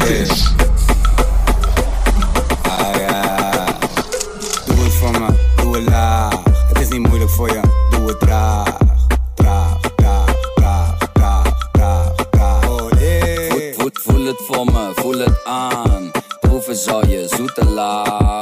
is. Doe het voor me, doe het laag. Het is niet moeilijk voor je, doe het traag. Voel het voor me, voel het aan. Proeven zal je zoete laag.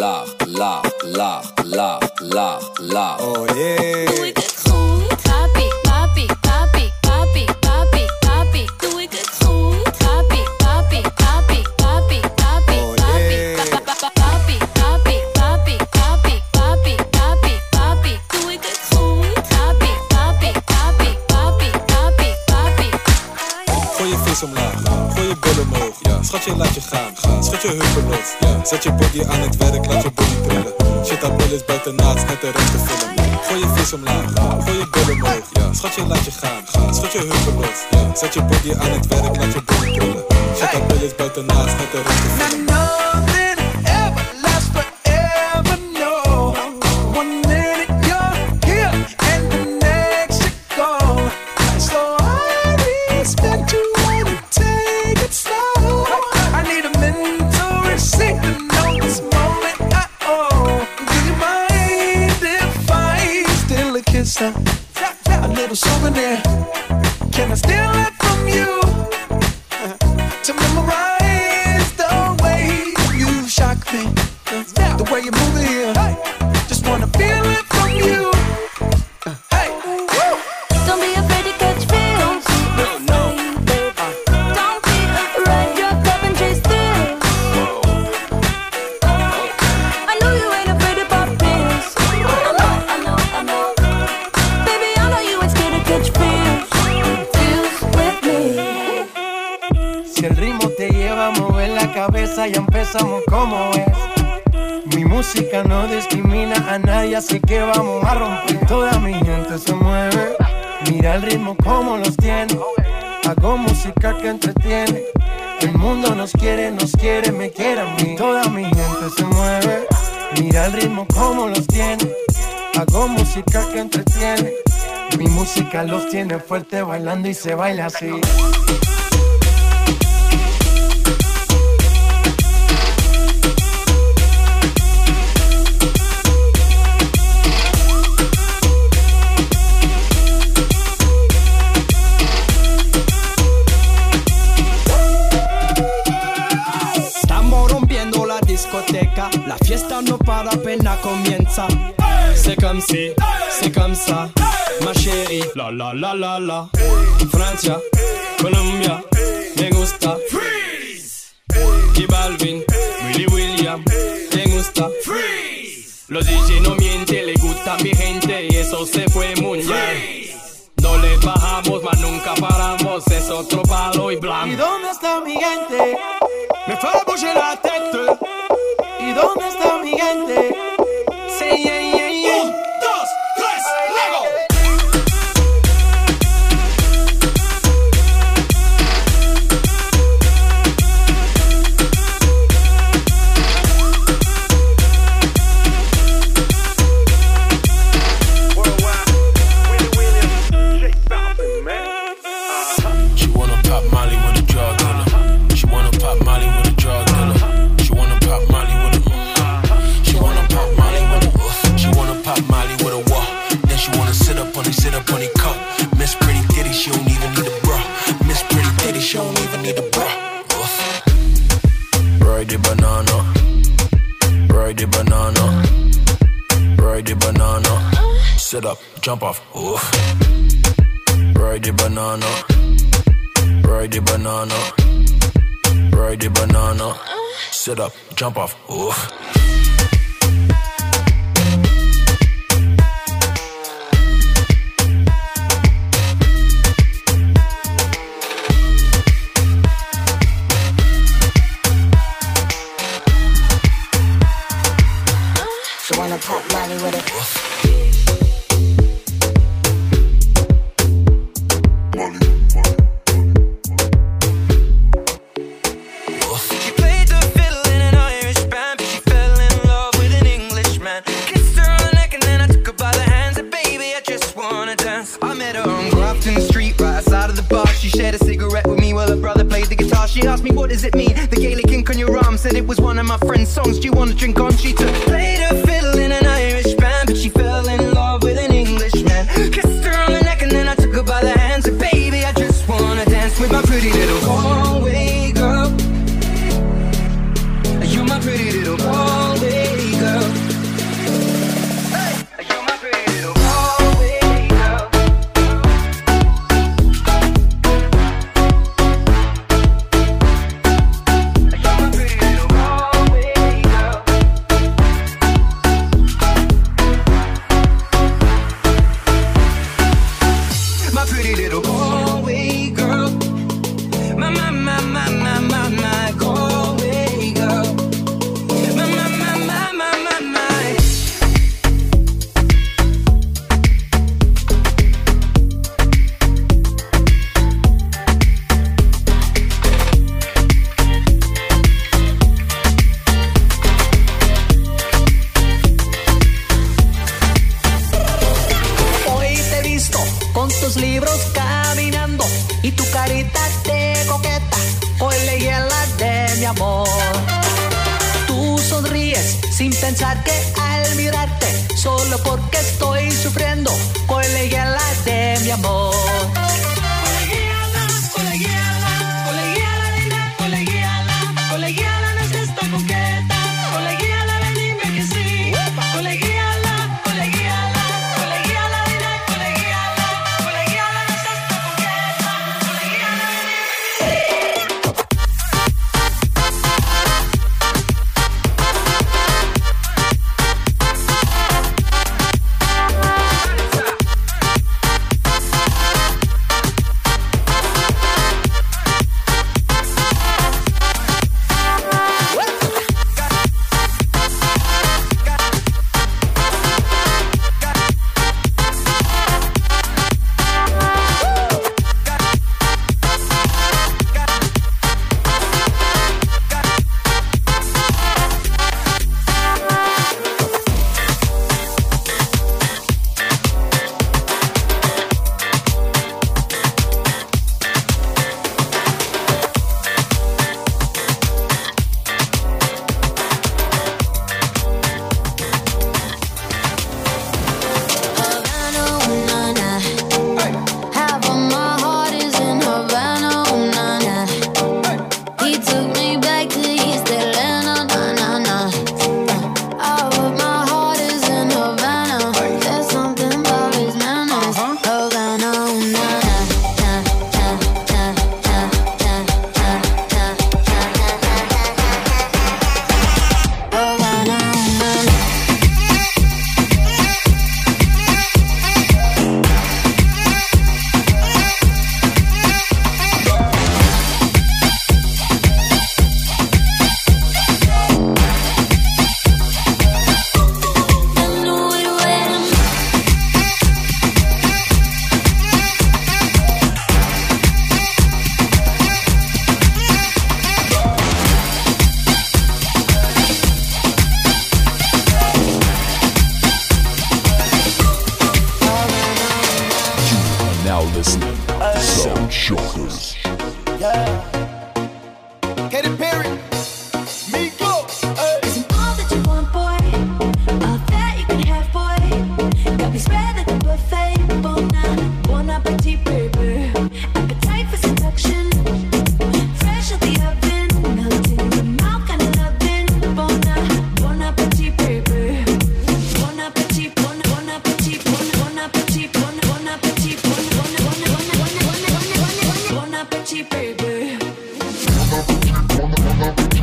Oh yeah. Doe ik het goed? Papi, papi, papi, papi, papi, papi. Doe ik het goed? Papi, papi, papi, papi, papi, papi, papi, papi, papi, papi, papi, papi. Doe ik het goed? Papi, papi, papi, papi, papi, papi. Gooi je vis omlaag, gooi je billen omhoog. Schatje, laat je gaan, schud je heupen los. Zet je body aan het werk, laat je body trillen. Shit, dat bil is buitenaards, net de rest te vullen. Gooi je vis omlaag, gooi je billen omhoog. Schatje, laat je gaan, schud je heupen los. Zet je body aan het werk, laat je body trillen. Shit, dat bil is buitenaards, net de rest te vullen. Nothing ever lasts forever, no. One minute you're here and the next you're gone. So I expect you wanna take it slow. I need a mental receipt to know this moment I own. Do you mind if I steal a kiss? A little souvenir. Can I steal it from you? To memorize the way you shock me, the way you move it here. Just wanna feel it from you. Hey, Don't be afraid to catch feels. Don't be afraid, your cup and chase thrills. I know you ain't afraid to pop pills. I know. Baby, I know you ain't scared to catch feels. Feels with me. si el ritmo te lleva a mover la cabeza, ya empezamos como es. Mi música no discrimina a nadie, así que vamos a romper. Toda mi gente se mueve. Mira el ritmo como los tiene. Hago música que entretiene. El mundo nos quiere, me quiere a mí. Toda mi gente se mueve. Mira el ritmo como los tiene. Hago música que entretiene. Mi música los tiene fuerte bailando y se baila así. La fiesta no para, apenas comienza. C'est comme ça, ma chérie. La la la la la. Francia, Colombia, me gusta. Freeze. J Balvin, Willy William, me gusta. Freeze. Los DJ no mienten, le gusta a mi gente y eso se fue mundial. No le bajamos, mas nunca paramos, es otro palo y blanco. ¿Y dónde está mi gente? Me fue a bouger la tête. ¿Y dónde está mi gente? Sí, yeah, yeah, yeah. 1, 2, 3, Lego. She wanna pop Molly with a drug dealer. She wanna pop Molly with a drug dealer. She wanna pop Molly with a. She wanna pop Molly with a. She wanna pop Molly with a walk. Then she wanna sit up on the cup. Miss Pretty Titty, she don't even need a bra. Miss Pretty Titty, she don't even need a bra. Ride the banana. Ride the banana. Ride the banana. Sit up, jump off. Ride the banana. Ride the banana. Ride the banana. Sit up, jump off. She wanna pop Molly with it. She played the fiddle in an Irish band, but she fell in love with an Englishman. Kissed her on the neck and then I took her by the hands. And baby, I just wanna dance. I met her on Grafton Street, right outside of the bar. She shared a cigarette with me while her brother played the guitar. She asked me what does it mean, the Gaelic ink on your arm. Said it was one of my friend's songs. Do you want to drink on? She took played her fiddle in an Irish band, but she fell in love with an Englishman. Kissed her on the neck and then I took her by the hand. Said baby, I just wanna dance with my pretty little Galway girl. You're my pretty little Galway girl. You're my pretty little Galway girl. You're my pretty little Galway girl. My pretty little Galway girl. My Galway girl. My. Hoy te he visto con tus libros caminando y tu carita de coqueta. Hoy leí la de mi amor. Tú sonríes sin pensar que al mirarte, solo porque estoy sufriendo, hoy leí la de mi amor. Colegiala, no es esta coqueta. Colegiala, ven dime que sí. Colegiala, dile, colegiala, no es esta coqueta. Colegiala, ven dime que Bon appetit, baby.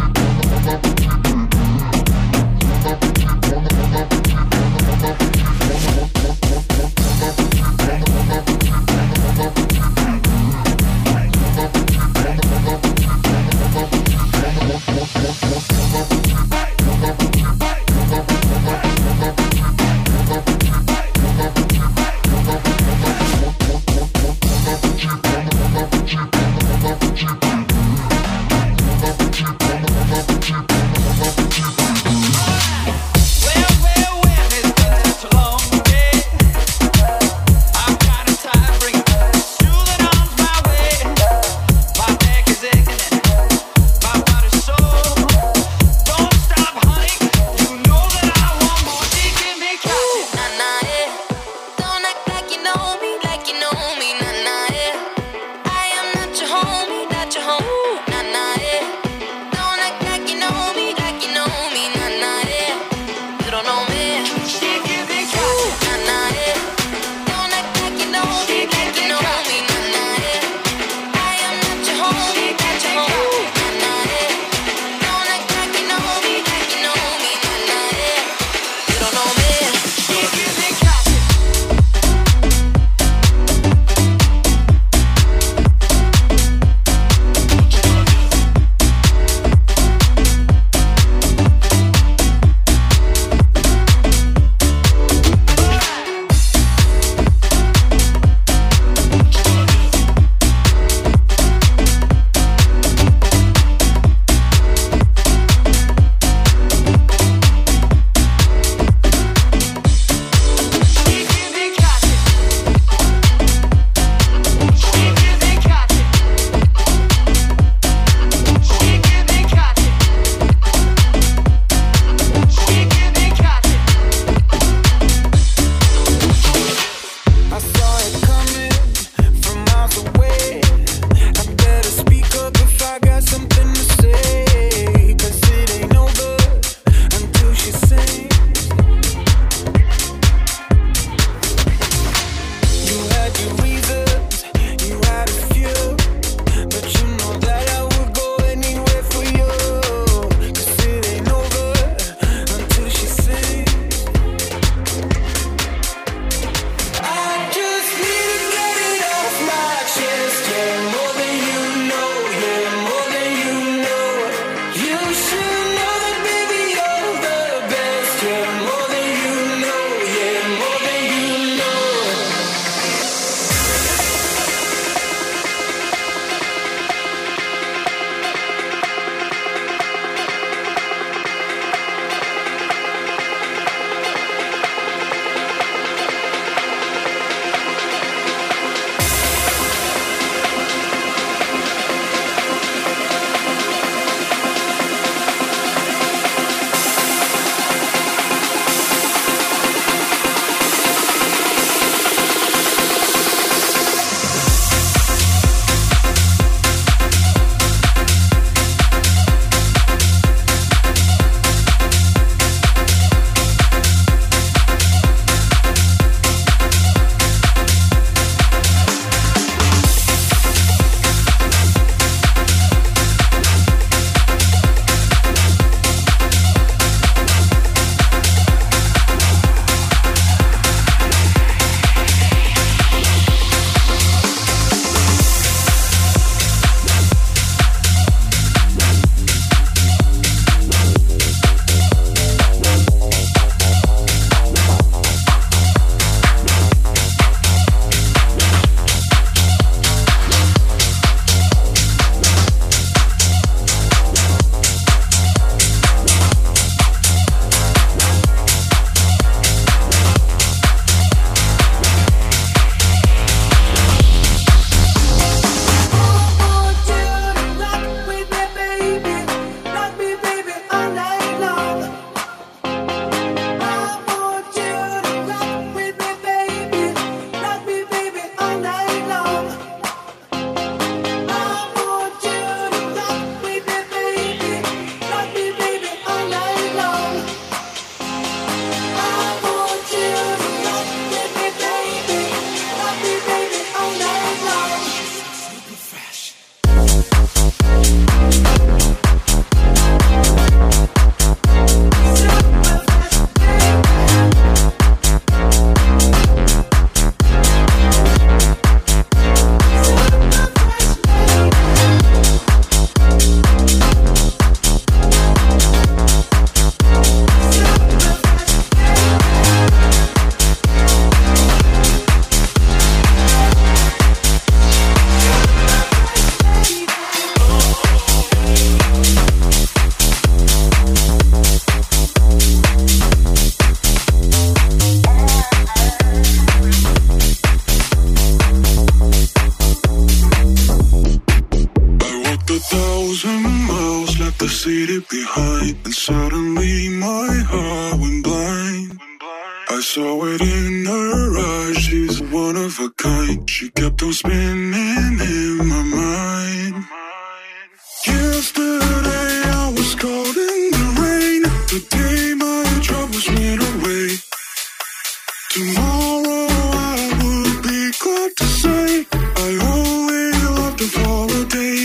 seated behind, and suddenly my heart went blind. I saw it in her eyes, she's one of a kind. She kept on spinning in my mind. Yesterday I was caught in the rain. Today my troubles went away. Tomorrow I would be glad to say I only loved her for a day.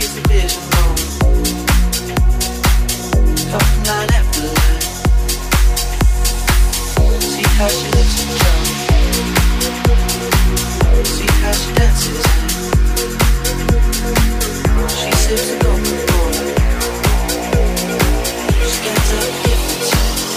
keeps the vision going. Talking line after line. See how she looks in trouble. See how she dances. She sips the Coca-Cola. She can't tell the difference.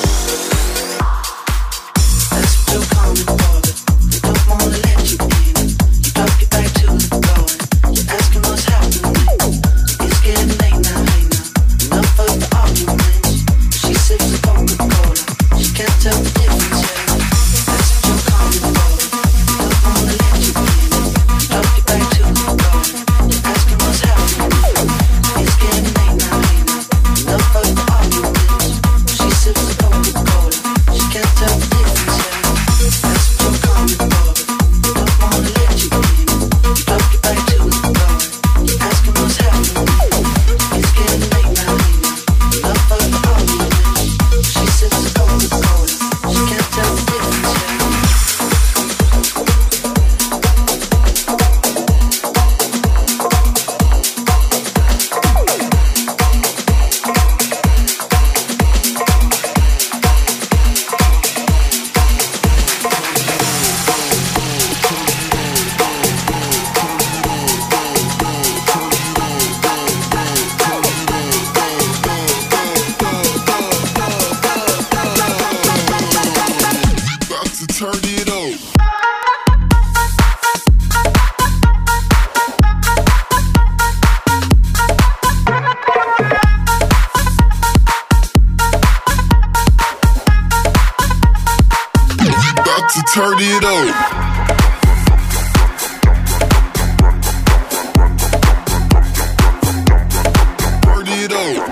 That's what you're coming for. They don't wanna let you in. You drop your back to the floor. You're asking what's happening. It's getting late now, hey now. Enough of the arguments. She sips the Coca-Cola. She can't tell the difference. That's what you're coming for. They don't wanna let you in. You drop your back to the floor. You're asking what's happening. It's getting late now, hey now. Enough of the arguments. She sips the Coca-Cola. She can't tell the difference. That's what you're coming for. They don't wanna let you in. You drop your back to the floor. You're asking what's happening. It's getting late now, hey now. Enough of the arguments. She sips the Coca-Cola. She can't tell the difference. About to turn it up. About to turn it up. Turn it up.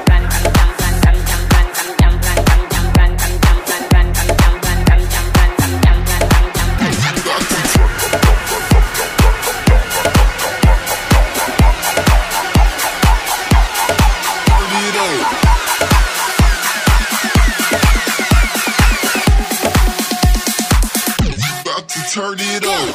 Turn it up.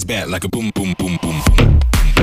back like a boom, boom, boom, boom, boom.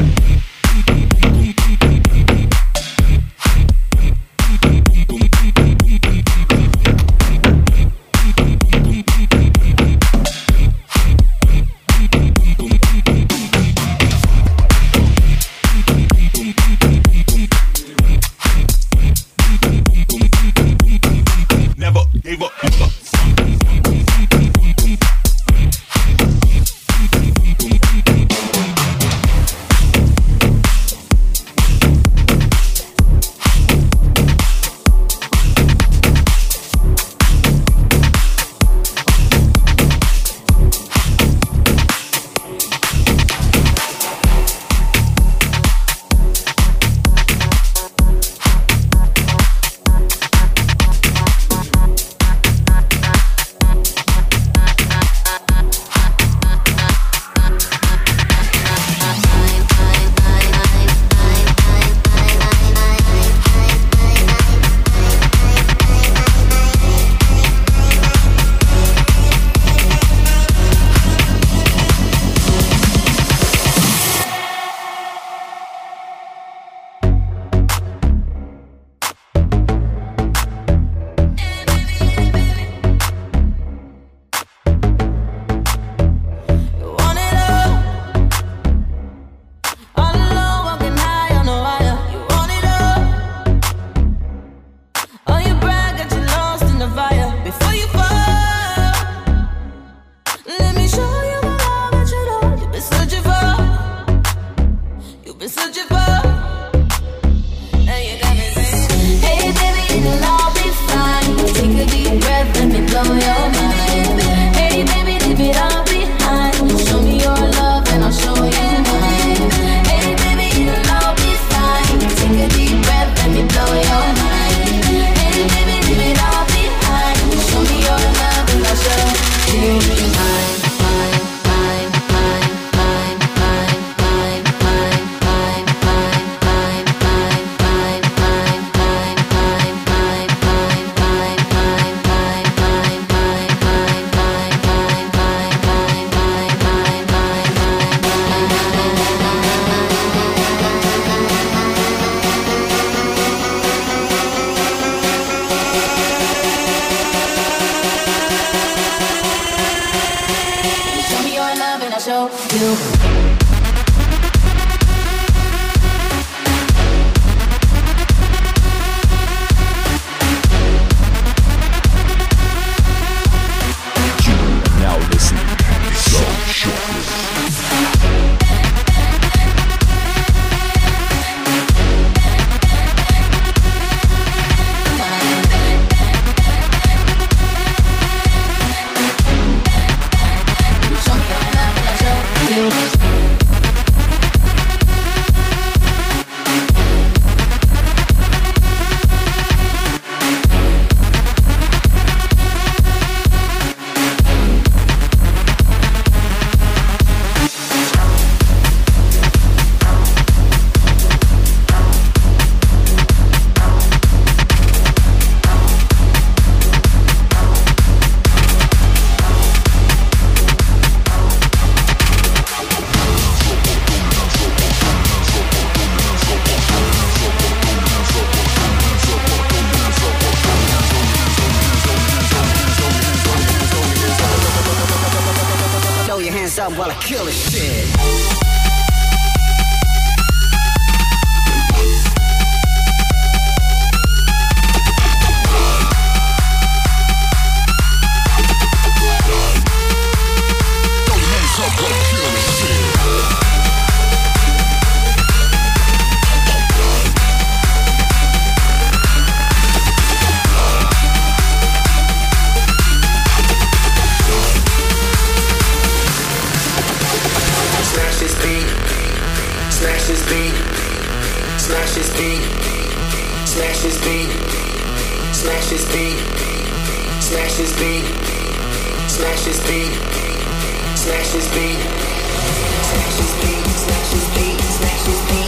Up while I kill this shit. Smash this beat.